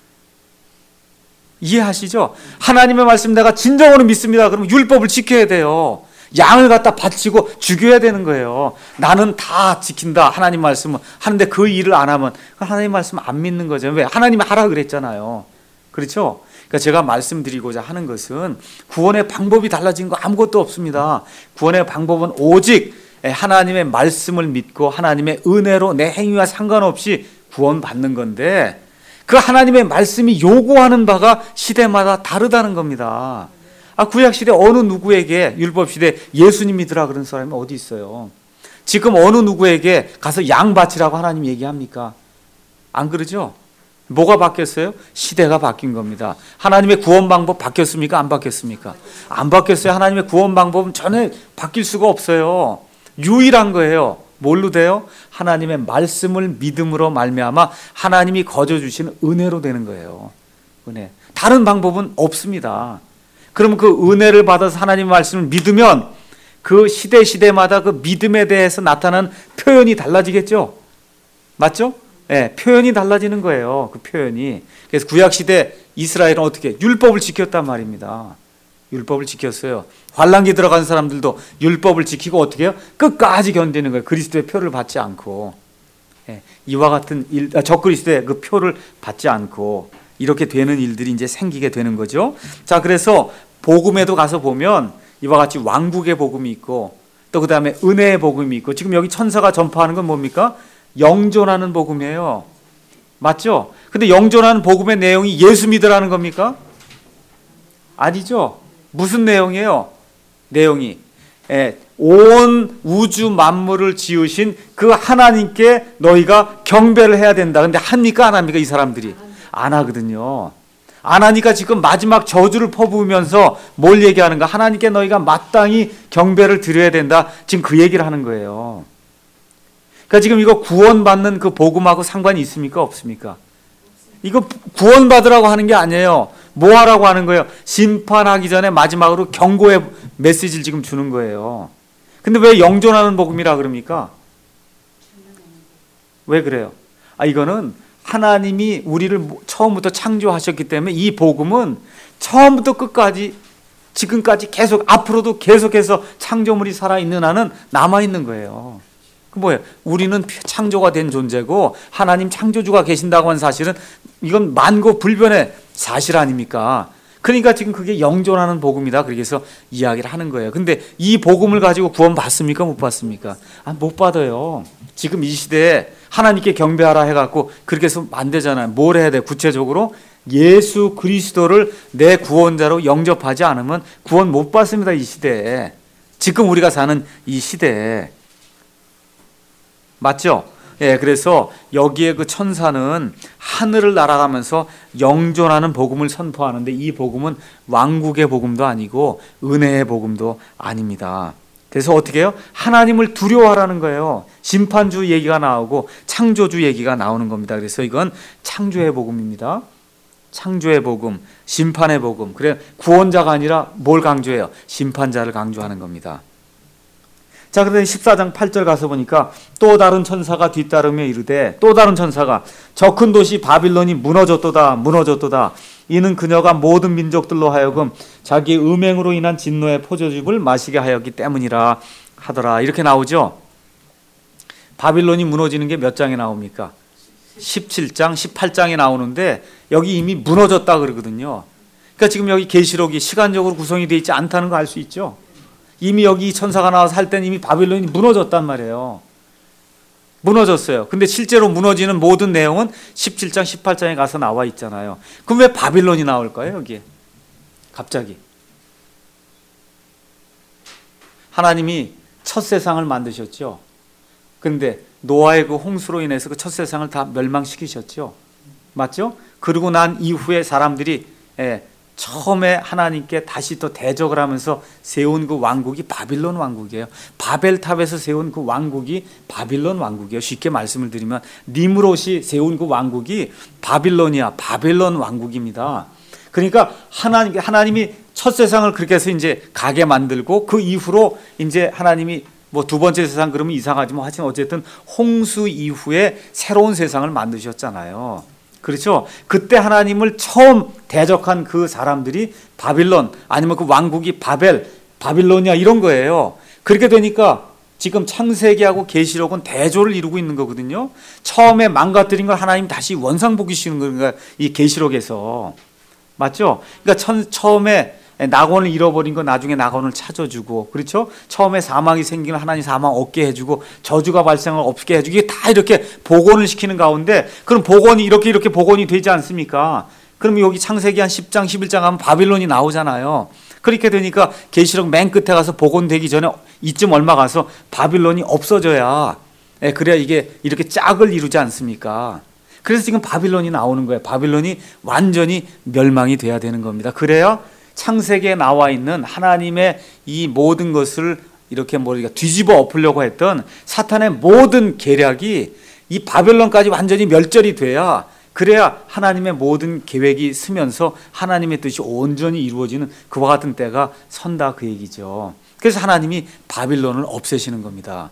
이해하시죠? 하나님의 말씀 내가 진정으로 믿습니다. 그러면 율법을 지켜야 돼요. 양을 갖다 바치고 죽여야 되는 거예요. 나는 다 지킨다. 하나님 말씀은 하는데 그 일을 안 하면 하나님 말씀 안 믿는 거죠. 왜? 하나님이 하라 그랬잖아요. 그렇죠? 그러니까 제가 말씀드리고자 하는 것은 구원의 방법이 달라진 거 아무것도 없습니다. 구원의 방법은 오직 하나님의 말씀을 믿고 하나님의 은혜로 내 행위와 상관없이 구원받는 건데, 그 하나님의 말씀이 요구하는 바가 시대마다 다르다는 겁니다. 구약시대 어느 누구에게 율법시대 예수님 믿으라 그런 사람이 어디 있어요? 지금 어느 누구에게 가서 양 바치라고 하나님 얘기합니까? 안 그러죠? 뭐가 바뀌었어요? 시대가 바뀐 겁니다. 하나님의 구원 방법 바뀌었습니까? 안 바뀌었습니까? 안 바뀌었어요. 하나님의 구원 방법은 전혀 바뀔 수가 없어요. 유일한 거예요. 뭘로 돼요? 하나님의 말씀을 믿음으로 말미암아 하나님이 거저 주시는 은혜로 되는 거예요. 은혜. 다른 방법은 없습니다. 그럼 그 은혜를 받아서 하나님의 말씀을 믿으면 그 시대마다 그 믿음에 대해서 나타나는 표현이 달라지겠죠? 맞죠? 표현이 달라지는 거예요. 그 표현이. 그래서 구약시대 이스라엘은 어떻게? 율법을 지켰단 말입니다. 율법을 지켰어요. 환란기 들어간 사람들도 율법을 지키고 어떻게 해요? 끝까지 견디는 거예요. 그리스도의 표를 받지 않고. 이와 같은 일, 적그리스도의 그 표를 받지 않고 이렇게 되는 일들이 이제 생기게 되는 거죠. 자, 그래서 복음에도 가서 보면 이와 같이 왕국의 복음이 있고 또 그 다음에 은혜의 복음이 있고, 지금 여기 천사가 전파하는 건 뭡니까? 영존하는 복음이에요. 맞죠? 근데 영존하는 복음의 내용이 예수 믿으라는 겁니까? 아니죠. 무슨 내용이에요? 내용이 온 우주 만물을 지으신 그 하나님께 너희가 경배를 해야 된다. 근데 합니까? 안 합니까? 이 사람들이 안 하거든요. 안 하니까 지금 마지막 저주를 퍼부으면서 뭘 얘기하는가? 하나님께 너희가 마땅히 경배를 드려야 된다. 지금 그 얘기를 하는 거예요. 그러니까 지금 이거 구원받는 그 복음하고 상관이 있습니까? 없습니까? 이거 구원받으라고 하는 게 아니에요. 뭐 하라고 하는 거예요? 심판하기 전에 마지막으로 경고의 메시지를 지금 주는 거예요. 근데 왜 영존하는 복음이라 그럽니까? 왜 그래요? 이거는 하나님이 우리를 처음부터 창조하셨기 때문에 이 복음은 처음부터 끝까지 지금까지 계속 앞으로도 계속해서 창조물이 살아있는 한은 남아있는 거예요. 그 뭐예요? 우리는 창조가 된 존재고 하나님 창조주가 계신다고 하는 사실은 이건 만고불변의 사실 아닙니까? 그러니까 지금 그게 영존하는 복음이다. 그렇게 해서 이야기를 하는 거예요. 근데 이 복음을 가지고 구원 받습니까? 못 받습니까? 못 받아요. 지금 이 시대에 하나님께 경배하라 해갖고 그렇게 해서 안 되잖아요. 뭘 해야 돼? 구체적으로 예수 그리스도를 내 구원자로 영접하지 않으면 구원 못 받습니다. 이 시대에. 지금 우리가 사는 이 시대에. 맞죠? 예, 그래서 여기에 그 천사는 하늘을 날아가면서 영존하는 복음을 선포하는데 이 복음은 왕국의 복음도 아니고 은혜의 복음도 아닙니다. 그래서 어떻게 해요? 하나님을 두려워하라는 거예요. 심판주 얘기가 나오고 창조주 얘기가 나오는 겁니다. 그래서 이건 창조의 복음입니다. 창조의 복음, 심판의 복음. 그래 구원자가 아니라 뭘 강조해요? 심판자를 강조하는 겁니다. 자, 그런데 14장 8절 가서 보니까 또 다른 천사가 뒤따르며 이르되 또 다른 천사가 저 큰 도시 바빌론이 무너졌도다 무너졌도다 이는 그녀가 모든 민족들로 하여금 자기의 음행으로 인한 진노의 포도즙을 마시게 하였기 때문이라 하더라. 이렇게 나오죠. 바빌론이 무너지는 게 몇 장에 나옵니까? 17장, 18장에 나오는데 여기 이미 무너졌다 그러거든요. 그러니까 지금 여기 계시록이 시간적으로 구성이 되어 있지 않다는 거 알 수 있죠. 이미 여기 천사가 나와서 할 때는 이미 바빌론이 무너졌단 말이에요. 무너졌어요. 근데 실제로 무너지는 모든 내용은 17장, 18장에 가서 나와 있잖아요. 그럼 왜 바빌론이 나올까요, 여기에? 갑자기. 하나님이 첫 세상을 만드셨죠. 근데 노아의 그 홍수로 인해서 그 첫 세상을 다 멸망시키셨죠. 맞죠? 그러고 난 이후에 사람들이 처음에 하나님께 다시 또 대적을 하면서 세운 그 왕국이 바빌론 왕국이에요. 바벨탑에서 세운 그 왕국이 바빌론 왕국이에요. 쉽게 말씀을 드리면 니므롯이 세운 그 왕국이 바빌론이야. 바벨론 왕국입니다. 그러니까 하나님이 첫 세상을 그렇게 해서 이제 가게 만들고 그 이후로 이제 하나님이 뭐 두 번째 세상 그러면 이상하지만 하여튼 어쨌든 홍수 이후에 새로운 세상을 만드셨잖아요. 그렇죠? 그때 하나님을 처음 대적한 그 사람들이 바빌론 아니면 그 왕국이 바빌로니아 이런 거예요. 그렇게 되니까 지금 창세기하고 계시록은 대조를 이루고 있는 거거든요. 처음에 망가뜨린 걸 하나님 다시 원상복귀시키는 거예요. 이 계시록에서. 맞죠? 그러니까 처음에 낙원을 잃어버린 거 나중에 낙원을 찾아주고, 그렇죠? 처음에 사망이 생기면 하나님 사망 없게 해주고 저주가 발생을 없게 해주고 이게 다 이렇게 복원을 시키는 가운데 그럼 복원이 이렇게 복원이 되지 않습니까? 그럼 여기 창세기 한 10장 11장 하면 바빌론이 나오잖아요. 그렇게 되니까 계시록 맨 끝에 가서 복원되기 전에 이쯤 얼마 가서 바빌론이 없어져야 그래야 이게 이렇게 짝을 이루지 않습니까? 그래서 지금 바빌론이 나오는 거예요. 바빌론이 완전히 멸망이 돼야 되는 겁니다. 그래야 창세기에 나와 있는 하나님의 이 모든 것을 이렇게 뒤집어 엎으려고 했던 사탄의 모든 계략이 이 바벨론까지 완전히 멸절이 돼야 그래야 하나님의 모든 계획이 서면서 하나님의 뜻이 온전히 이루어지는 그와 같은 때가 선다 그 얘기죠. 그래서 하나님이 바빌론을 없애시는 겁니다.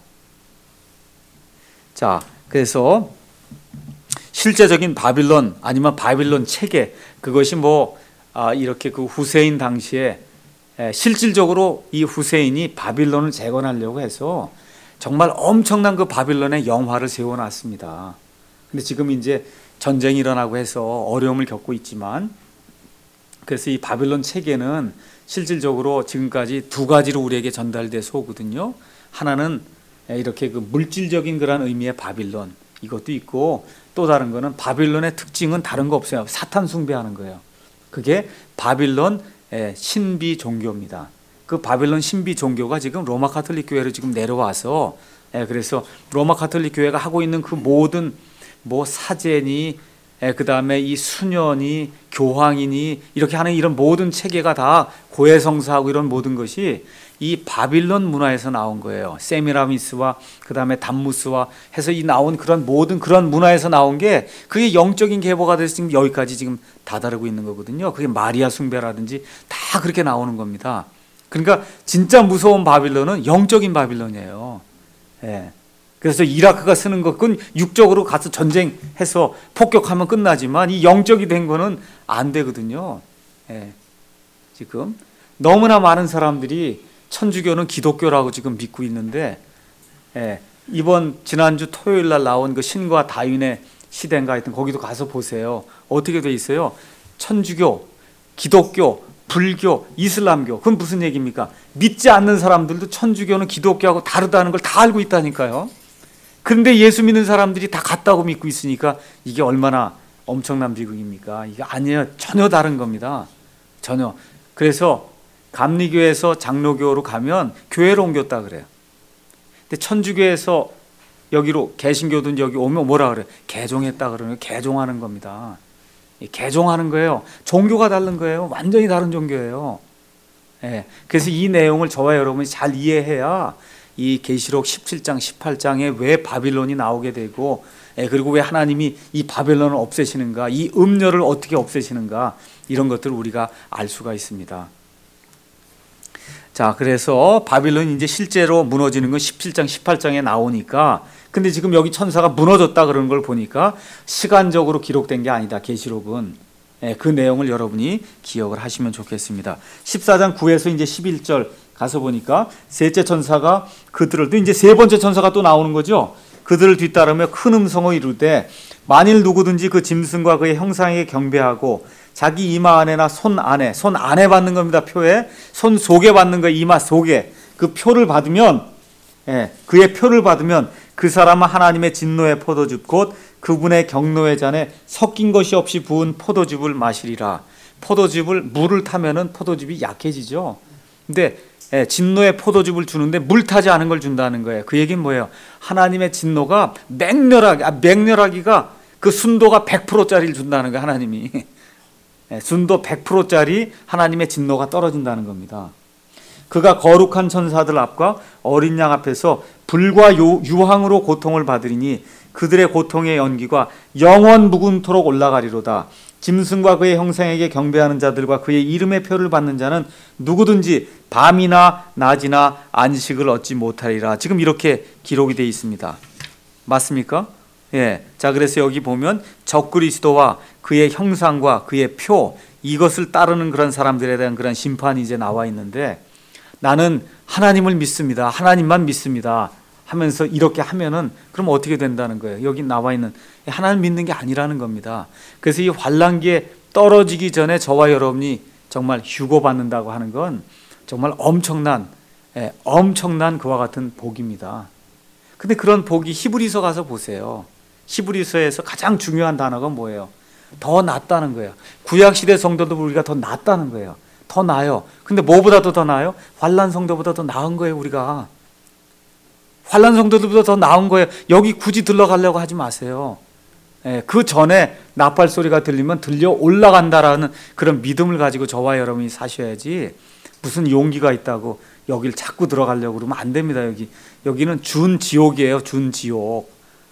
자, 그래서 실제적인 바빌론 아니면 바빌론 체계 그것이 이렇게 그 후세인 당시에 실질적으로 이 후세인이 바빌론을 재건하려고 해서 정말 엄청난 그 바빌론의 영화를 세워놨습니다. 근데 지금 이제 전쟁이 일어나고 해서 어려움을 겪고 있지만 그래서 이 바빌론 체계는 실질적으로 지금까지 두 가지로 우리에게 전달돼서 오거든요. 하나는 이렇게 그 물질적인 그런 의미의 바빌론 이것도 있고 또 다른 거는 바빌론의 특징은 다른 거 없어요. 사탄 숭배하는 거예요. 그게 바빌론 신비 종교입니다. 그 바빌론 신비 종교가 지금 로마 가톨릭 교회로 지금 내려와서 그래서 로마 가톨릭 교회가 하고 있는 그 모든 사제니 그 다음에 이 수년이 교황이니 이렇게 하는 이런 모든 체계가 다 고해성사하고 이런 모든 것이 이 바빌론 문화에서 나온 거예요. 세미라미스와 그 다음에 담무스와 해서 이 나온 그런 모든 그런 문화에서 나온 게 그게 영적인 계보가 돼서 지금 여기까지 지금 다다르고 있는 거거든요. 그게 마리아 숭배라든지 다 그렇게 나오는 겁니다. 그러니까 진짜 무서운 바빌론은 영적인 바빌론이에요. 예. 그래서 이라크가 쓰는 것은 육적으로 가서 전쟁해서 폭격하면 끝나지만 이 영적이 된 거는 안 되거든요. 예. 지금 너무나 많은 사람들이 천주교는 기독교라고 지금 믿고 있는데, 예. 이번 지난주 토요일 날 나온 그 신과 다윈의 시대인가 하여튼 거기도 가서 보세요. 어떻게 돼 있어요? 천주교, 기독교, 불교, 이슬람교. 그건 무슨 얘기입니까? 믿지 않는 사람들도 천주교는 기독교하고 다르다는 걸 다 알고 있다니까요. 그런데 예수 믿는 사람들이 다 같다고 믿고 있으니까 이게 얼마나 엄청난 비극입니까? 이게 아니에요. 전혀 다른 겁니다. 전혀. 그래서 감리교에서 장로교로 가면 교회로 옮겼다 그래요. 근데 천주교에서 여기로 개신교든 여기 오면 뭐라 그래요? 개종했다 그러면 개종하는 겁니다. 개종하는 거예요. 종교가 다른 거예요. 완전히 다른 종교예요. 예. 그래서 이 내용을 저와 여러분이 잘 이해해야 이 계시록 17장, 18장에 왜 바빌론이 나오게 되고, 그리고 왜 하나님이 이 바빌론을 없애시는가, 이 음녀를 어떻게 없애시는가, 이런 것들을 우리가 알 수가 있습니다. 자, 그래서 바빌론이 이제 실제로 무너지는 건 17장, 18장에 나오니까, 근데 지금 여기 천사가 무너졌다 그러는 걸 보니까 시간적으로 기록된 게 아니다, 계시록은. 그 내용을 여러분이 기억을 하시면 좋겠습니다. 14장 9에서 이제 11절 가서 보니까 셋째 천사가 그들을, 또 이제 세 번째 천사가 또 나오는 거죠. 그들을 뒤따르며 큰 음성을 이루되 만일 누구든지 그 짐승과 그의 형상에게 경배하고 자기 이마 안에나 손 안에 받는 겁니다. 표에 손 속에 받는 거, 이마 속에 그 표를 받으면, 그의 표를 받으면 그 사람은 하나님의 진노의 포도즙 곧 그분의 경노의 잔에 섞인 것이 없이 부은 포도즙을 마시리라. 포도즙을, 물을 타면은 포도즙이 약해지죠. 근데 진노의 포도즙을 주는데 물 타지 않은 걸 준다는 거예요. 그 얘기는 뭐예요? 하나님의 진노가 맹렬하기가 그 순도가 100%짜리를 준다는 거예요. 하나님이. 순도 100%짜리 하나님의 진노가 떨어진다는 겁니다. 그가 거룩한 천사들 앞과 어린 양 앞에서 불과 유황으로 고통을 받으리니 그들의 고통의 연기가 영원 무궁토록 올라가리로다. 짐승과 그의 형상에게 경배하는 자들과 그의 이름의 표를 받는 자는 누구든지 밤이나 낮이나 안식을 얻지 못하리라. 지금 이렇게 기록이 되어 있습니다. 맞습니까? 예. 자, 그래서 여기 보면 적그리스도와 그의 형상과 그의 표, 이것을 따르는 그런 사람들에 대한 그런 심판이 이제 나와 있는데, 나는 하나님을 믿습니다, 하나님만 믿습니다 하면서 이렇게 하면은 그럼 어떻게 된다는 거예요? 여기 나와 있는 하나님 믿는 게 아니라는 겁니다. 그래서 이 환란기에 떨어지기 전에 저와 여러분이 정말 휴거받는다고 하는 건 정말 엄청난 그와 같은 복입니다. 근데 그런 복이 히브리서 가서 보세요. 히브리서에서 가장 중요한 단어가 뭐예요? 더 낫다는 거예요. 구약시대 성도도 우리가 더 낫다는 거예요. 더 나아요. 근데 뭐보다도 더 나아요? 환란 성도보다 더 나은 거예요. 우리가 환란 성도들보다 더 나은 거예요. 여기 굳이 들러가려고 하지 마세요. 그 전에 나팔 소리가 들리면 들려 올라간다라는 그런 믿음을 가지고 저와 여러분이 사셔야지, 무슨 용기가 있다고 여길 자꾸 들어가려고 그러면 안 됩니다. 여기는 준지옥이에요. 준지옥.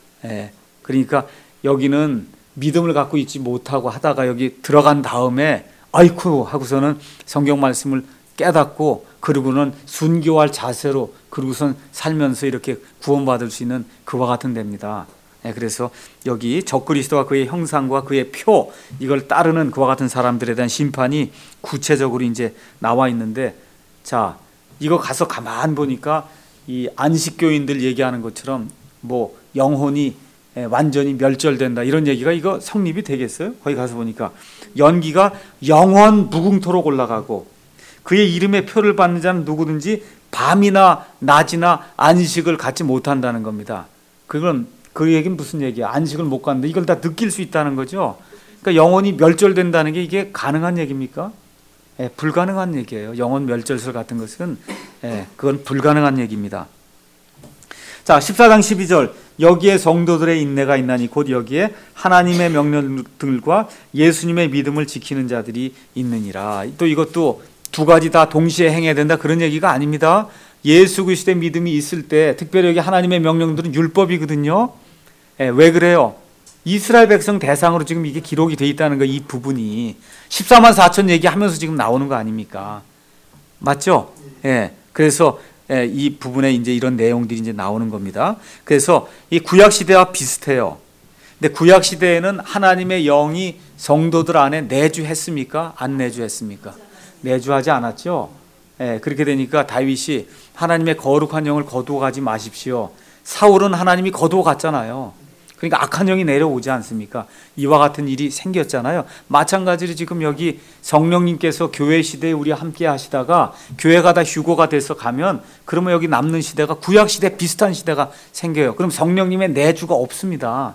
그러니까 여기는 믿음을 갖고 있지 못하고 하다가 여기 들어간 다음에 아이쿠 하고서는 성경 말씀을 깨닫고 그리고는 순교할 자세로 그러고선 살면서 이렇게 구원받을 수 있는 그와 같은 데입니다. 그래서 여기 적그리스도와 그의 형상과 그의 표, 이걸 따르는 그와 같은 사람들에 대한 심판이 구체적으로 이제 나와 있는데, 자, 이거 가서 가만 보니까 이 안식교인들 얘기하는 것처럼 뭐 영혼이 완전히 멸절된다 이런 얘기가 이거 성립이 되겠어요? 거기 가서 보니까 연기가 영원 무궁토록 올라가고 그의 이름의 표를 받는 자는 누구든지 밤이나 낮이나 안식을 갖지 못한다는 겁니다. 그건 그 얘기는 무슨 얘기야? 안식을 못 갖는데 이걸 다 느낄 수 있다는 거죠. 그러니까 영혼이 멸절된다는 게 이게 가능한 얘기입니까? 불가능한 얘기예요. 영혼 멸절설 같은 것은 그건 불가능한 얘기입니다. 자, 14장 12절. 여기에 성도들의 인내가 있나니 곧 여기에 하나님의 명령들과 예수님의 믿음을 지키는 자들이 있느니라. 또 이것도 두 가지 다 동시에 행해야 된다 그런 얘기가 아닙니다. 예수 그리스도의 믿음이 있을 때 특별히 여기 하나님의 명령들은 율법이거든요. 왜 그래요? 이스라엘 백성 대상으로 지금 이게 기록이 돼 있다는 거, 이 부분이 14만 4천 얘기하면서 지금 나오는 거 아닙니까? 맞죠? 그래서 이 부분에 이제 이런 내용들이 이제 나오는 겁니다. 그래서 이 구약 시대와 비슷해요. 근데 구약 시대에는 하나님의 영이 성도들 안에 내주했습니까? 안 내주했습니까? 내주하지 않았죠. 그렇게 되니까 다윗이 하나님의 거룩한 영을 거두어 가지 마십시오. 사울은 하나님이 거두어 갔잖아요. 그러니까 악한 영이 내려오지 않습니까? 이와 같은 일이 생겼잖아요. 마찬가지로 지금 여기 성령님께서 교회 시대에 우리와 함께 하시다가 교회가 다 휴고가 돼서 가면 그러면 여기 남는 시대가 구약 시대 비슷한 시대가 생겨요. 그럼 성령님의 내주가 없습니다.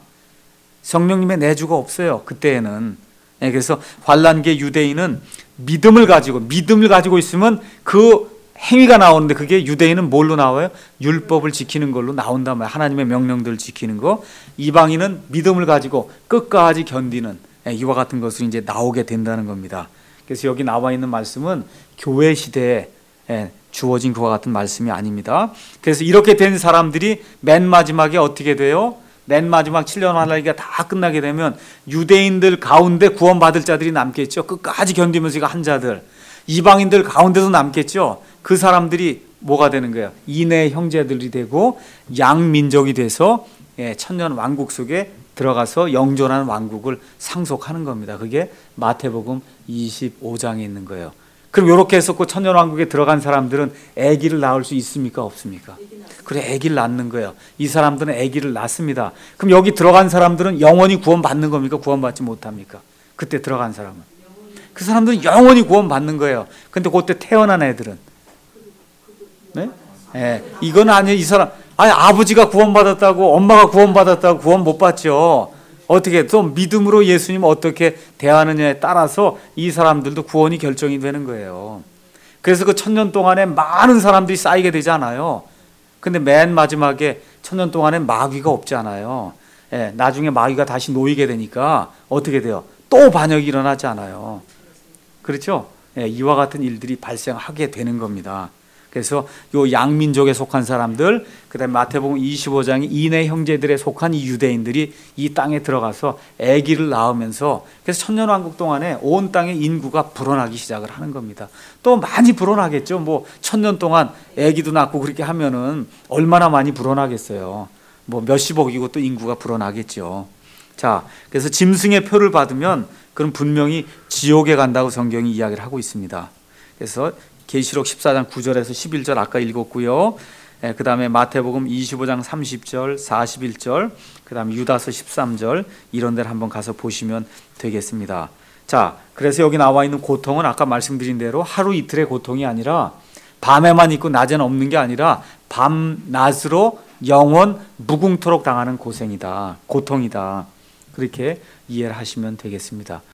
성령님의 내주가 없어요. 그때에는. 그래서 환란기의 유대인은 믿음을 가지고 있으면 그 행위가 나오는데 그게 유대인은 뭘로 나와요? 율법을 지키는 걸로 나온단 말이에요. 하나님의 명령들을 지키는 거. 이방인은 믿음을 가지고 끝까지 견디는 이와 같은 것으로 이제 나오게 된다는 겁니다. 그래서 여기 나와 있는 말씀은 교회 시대에 주어진 그와 같은 말씀이 아닙니다. 그래서 이렇게 된 사람들이 맨 마지막에 어떻게 돼요? 맨 마지막 7년 환란기가 다 끝나게 되면 유대인들 가운데 구원받을 자들이 남겠죠. 끝까지 견디면서 한 자들. 이방인들 가운데도 남겠죠. 그 사람들이 뭐가 되는 거예요? 인의 형제들이 되고 양민족이 돼서 천년 왕국 속에 들어가서 영존하는 왕국을 상속하는 겁니다. 그게 마태복음 25장에 있는 거예요. 그럼 이렇게 해서 그 천년 왕국에 들어간 사람들은 아기를 낳을 수 있습니까? 없습니까? 그래, 아기를 낳는 거예요. 이 사람들은 아기를 낳습니다. 그럼 여기 들어간 사람들은 영원히 구원받는 겁니까? 구원받지 못합니까? 그때 들어간 사람은. 그 사람들은 영원히 구원받는 거예요. 근데 그때 태어난 애들은 이건 아니에요. 이 사람 아버지가 구원받았다고 엄마가 구원받았다고 구원 못 받죠. 어떻게 또 믿음으로 예수님 어떻게 대하느냐에 따라서 이 사람들도 구원이 결정이 되는 거예요. 그래서 그 천년 동안에 많은 사람들이 쌓이게 되지 않아요. 근데 맨 마지막에 천년 동안에 마귀가 없지 않아요. 나중에 마귀가 다시 놓이게 되니까 어떻게 돼요? 또 반역이 일어나지 않아요. 그렇죠? 이와 같은 일들이 발생하게 되는 겁니다. 그래서 요 양민족에 속한 사람들, 그다음에 마태복음 25장이 이내 형제들에 속한 이 유대인들이 이 땅에 들어가서 아기를 낳으면서 그래서 천년왕국 동안에 온 땅의 인구가 불어나기 시작을 하는 겁니다. 또 많이 불어나겠죠. 뭐 천년 동안 아기도 낳고 그렇게 하면은 얼마나 많이 불어나겠어요. 뭐 몇십억이고 또 인구가 불어나겠죠. 자, 그래서 짐승의 표를 받으면 그럼 분명히 지옥에 간다고 성경이 이야기를 하고 있습니다. 그래서 계시록 14장 9절에서 11절 아까 읽었고요. 그 다음에 마태복음 25장 30절, 41절, 그 다음에 유다서 13절 이런 데를 한번 가서 보시면 되겠습니다. 자, 그래서 여기 나와 있는 고통은 아까 말씀드린 대로 하루 이틀의 고통이 아니라 밤에만 있고 낮에는 없는 게 아니라 밤낮으로 영원 무궁토록 당하는 고생이다, 고통이다. 그렇게 이해를 하시면 되겠습니다.